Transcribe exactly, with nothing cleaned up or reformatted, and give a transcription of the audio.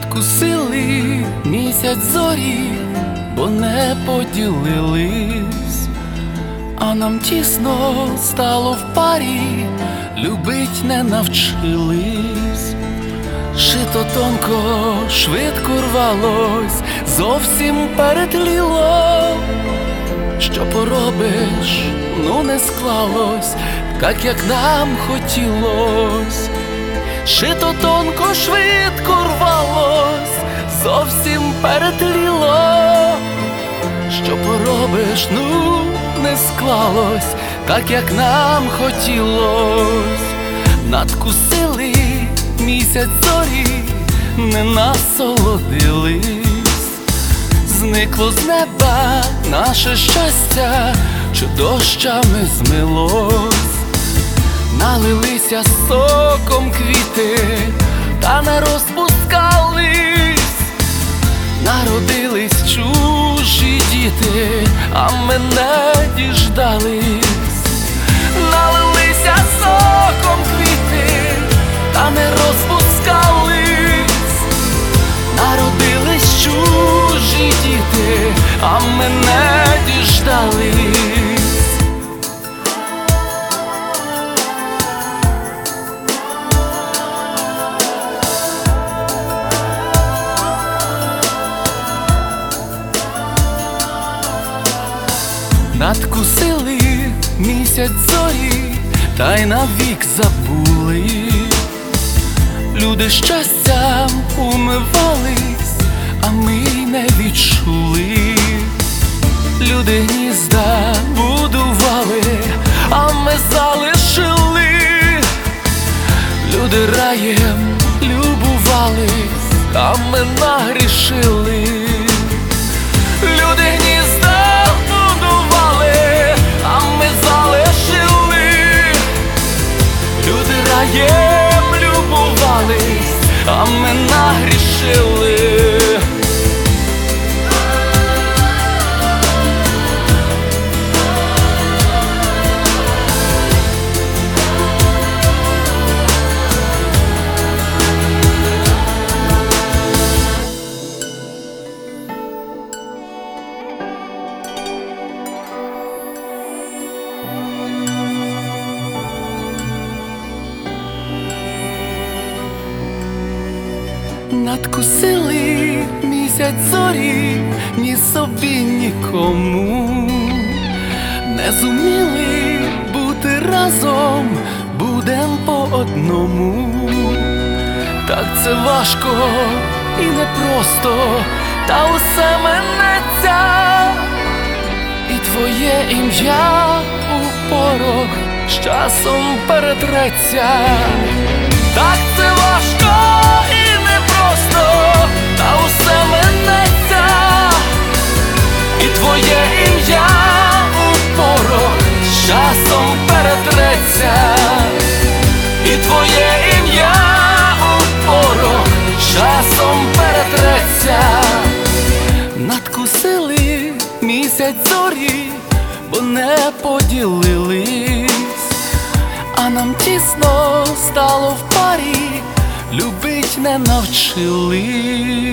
Надкусили місяць зорі, бо не поділились, а нам тісно стало в парі, любить не навчились. Шито тонко, швидко рвалось, зовсім перетліло. Що поробиш, ну не склалось, так як нам хотілось. Шито тонко, швидко рвалось, зовсім перетліло. Що поробиш, ну не склалось, так як нам хотілось. Надкусили місяць зорі, не насолодились. Зникло з неба наше щастя, що дощами змилось. Налилися соком квіти, та не розпускались. Народились чужі діти, а ми не діждались. Налилися соком квіти, та не розпускались. Народились чужі діти, а ми не діждались. Надкусили місяць зорі, та й навік забули. Люди щастям умивались, а ми не відчули. Люди гнізда будували, а ми залишили. Люди раєм любувались, а ми нагрішили. Люди гнізда будували, а ми залишили. Люди раєм любувались, а ми нагрішили. Надкусили місяць зорі, ні собі, нікому. Не зуміли бути разом, будем по одному. Так це важко і непросто, та усе минеться. І твоє ім'я у порох з часом перетреться. Так це важко і непросто, та усе минеться. І твоє ім'я у порох з часом перетреться. І твоє ім'я у порох з часом перетреться. Надкусили місяць зорі, бо не поділились, а нам тісно стало в парі, любить не навчились.